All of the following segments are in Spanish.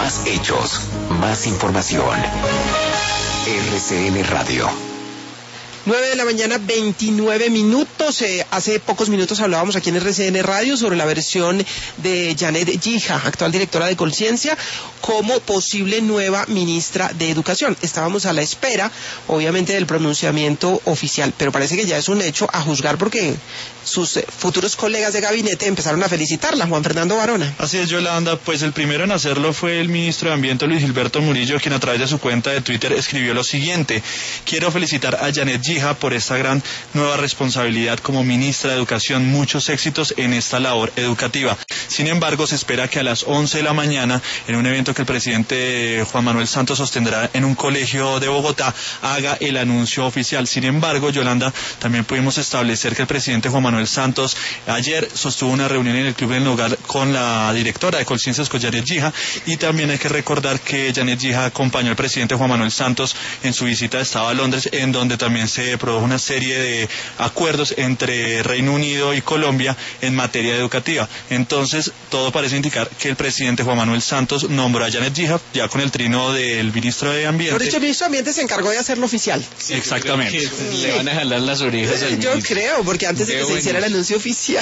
Más hechos, más información. RCN Radio. 9 de la mañana, 29 minutos. Hace pocos minutos hablábamos aquí en RCN Radio sobre la versión de Janet Gija, actual directora de Colciencia, como posible nueva ministra de Educación. Estábamos a la espera, obviamente, del pronunciamiento oficial, pero parece que ya es un hecho, a juzgar porque sus futuros colegas de gabinete empezaron a felicitarla. Juan Fernando Varona. Así es, Yolanda, pues el primero en hacerlo fue el ministro de Ambiente, Luis Gilberto Murillo, quien a través de su cuenta de Twitter escribió lo siguiente: quiero felicitar a Janet Gija por esta gran nueva responsabilidad como ministra de Educación, muchos éxitos en esta labor educativa. Sin embargo, se espera que a las 11 de la mañana, en un evento que el presidente Juan Manuel Santos sostendrá en un colegio de Bogotá, haga el anuncio oficial. Sin embargo, Yolanda, también pudimos establecer que el presidente Juan Manuel Santos ayer sostuvo una reunión en el Club del Hogar con la directora de Colciencias, con Janet Gija, y también hay que recordar que Janet Gija acompañó al presidente Juan Manuel Santos en su visita de Estado a Londres, en donde también se produjo una serie de acuerdos entre Reino Unido y Colombia en materia educativa. Entonces, todo parece indicar que el presidente Juan Manuel Santos nombró a Janet Gija, ya con el trino del ministro de Ambiente. Por hecho, el ministro de Ambiente se encargó de hacerlo oficial. Sí, exactamente. Le van a jalar las orejas al Yo ministro. creo, porque antes de que se hiciera el anuncio oficial.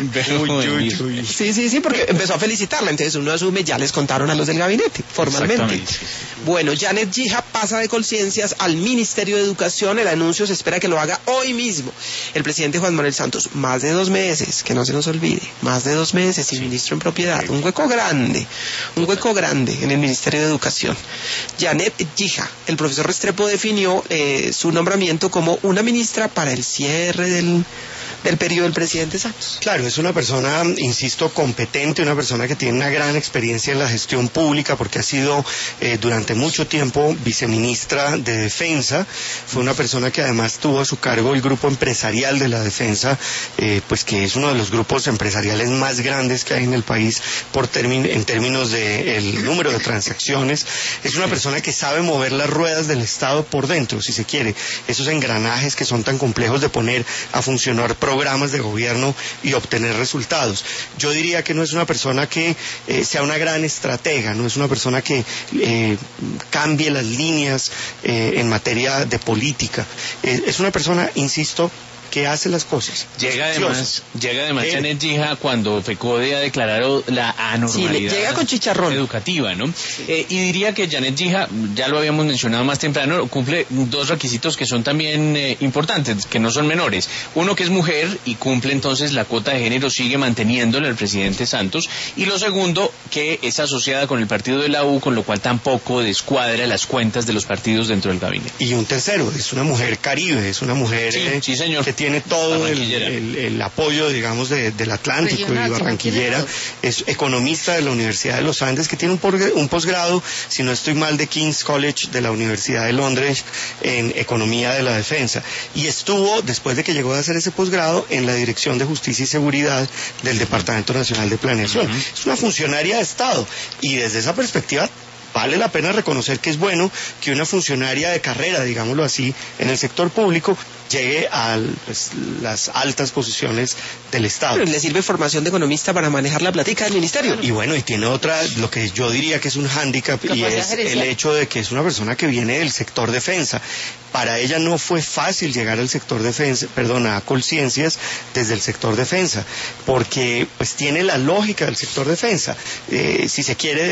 Sí, porque empezó a felicitarla, entonces uno asume, ya les contaron a los del gabinete, formalmente. Bueno, Janet Gija pasa de Colciencias al Ministerio de Educación. El anuncio se espera que lo haga hoy mismo el presidente Juan Manuel Santos. Más de 2 meses, que no se nos olvide, más de 2 meses sin ministro en propiedad, un hueco grande en el Ministerio de Educación. Janet Gija, el profesor Restrepo definió su nombramiento como una ministra para el cierre del periodo del presidente Santos. Claro, es una persona, insisto, competente, una persona que tiene una gran experiencia en la gestión pública, porque ha sido durante mucho tiempo viceministra de Defensa. Fue una persona que además tuvo a su cargo el grupo empresarial de la Defensa, pues que es uno de los grupos empresariales más grandes que hay en el país en términos del número de transacciones. Es una persona que sabe mover las ruedas del Estado por dentro, si se quiere, esos engranajes que son tan complejos de poner a funcionar programas de gobierno y obtener resultados. Yo diría que no es una persona que sea una gran estratega, no es una persona que cambie las líneas en materia de política. Es una persona, insisto, que hace las cosas. Llega además Janet Gija cuando FECODE ha declarado la anormalidad llega con chicharrón educativa, ¿no? Y diría que Janet Gija, ya lo habíamos mencionado más temprano, cumple 2 requisitos que son también importantes, que no son menores. Uno, que es mujer y cumple entonces la cuota de género, sigue manteniéndola el presidente Santos. Y lo segundo, que es asociada con el partido de la U, con lo cual tampoco descuadra las cuentas de los partidos dentro del gabinete. Y un tercero, es una mujer caribe, es una mujer sí, señor, que tiene todo el apoyo, digamos, del Atlántico y barranquillera. Es economista de la Universidad de los Andes, que tiene un posgrado, si no estoy mal, de King's College de la Universidad de Londres en Economía de la Defensa. Y estuvo, después de que llegó a hacer ese posgrado, en la Dirección de Justicia y Seguridad del Departamento Nacional de Planeación. Es una funcionaria de Estado, y desde esa perspectiva vale la pena reconocer que es bueno que una funcionaria de carrera, digámoslo así, en el sector público llegue a las altas posiciones del Estado. Pero le sirve formación de economista para manejar la platica del ministerio. Y bueno, y tiene otra, lo que yo diría que es un hándicap, y es el hecho de que es una persona que viene del sector defensa. Para ella no fue fácil llegar al sector defensa, a Colciencias desde el sector defensa, porque pues tiene la lógica del sector defensa. Si se quiere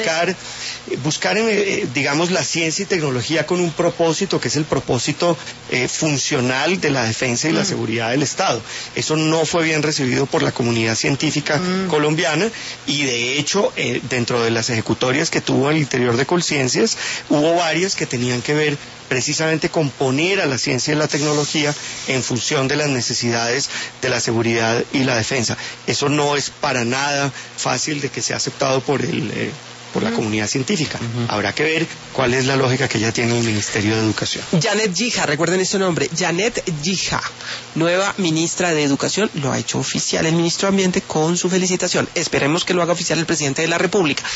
buscar digamos, la ciencia y tecnología con un propósito, que es el propósito funcional de la defensa y la seguridad del Estado. Eso no fue bien recibido por la comunidad científica colombiana, y de hecho dentro de las ejecutorias que tuvo al interior de Colciencias hubo varias que tenían que ver precisamente con poner a la ciencia y la tecnología en función de las necesidades de la seguridad y la defensa. Eso no es para nada fácil de que sea aceptado por la comunidad científica. Habrá que ver cuál es la lógica que ya tiene el Ministerio de Educación. Janet Gija, recuerden ese nombre, Janet Gija, nueva ministra de Educación. Lo ha hecho oficial el ministro de Ambiente con su felicitación. Esperemos que lo haga oficial el presidente de la República.